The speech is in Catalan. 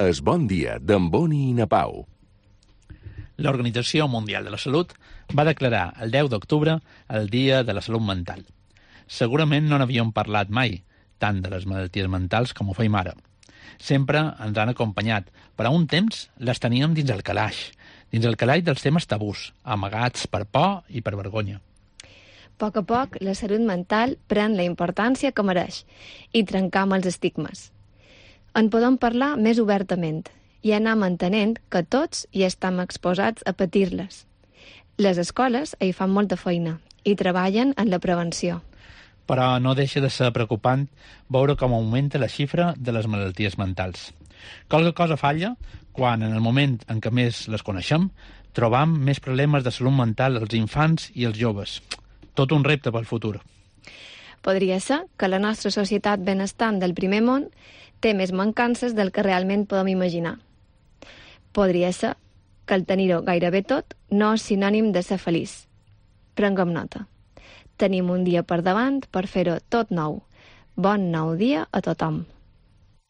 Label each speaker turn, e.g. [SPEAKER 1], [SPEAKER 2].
[SPEAKER 1] Es Bon Dia d'en Boni i na Pau.
[SPEAKER 2] L'Organització Mundial de la Salut va declarar el 10 d'octubre el Dia de la Salut Mental. Segurament no n'havíem parlat mai, tant de les malalties mentals com ho feim ara. Sempre ens han acompanyat, però a un temps les teníem dins el calaix dels temes tabús, amagats per por i per vergonya.
[SPEAKER 3] A poc, la salut mental pren la importància que mereix i trencam els estigmes. En podem parlar més obertament i anar entenent que tots hi estem exposats a patir-les. Les escoles hi fan molta feina i treballen en la prevenció.
[SPEAKER 2] Però no deixa de ser preocupant veure com augmenta la xifra de les malalties mentals. Qualque cosa falla quan, en el moment en què més les coneixem, trobam més problemes de salut mental als infants i als joves. Tot un repte pel futur.
[SPEAKER 3] Podria ser que la nostra societat benestant del primer món té més mancances del que realment podem imaginar. Podria ser que el tenir-ho gairebé tot no és sinònim de ser feliç. Prenguem nota. Tenim un dia per davant per fer-ho tot nou. Bon nou dia a tothom.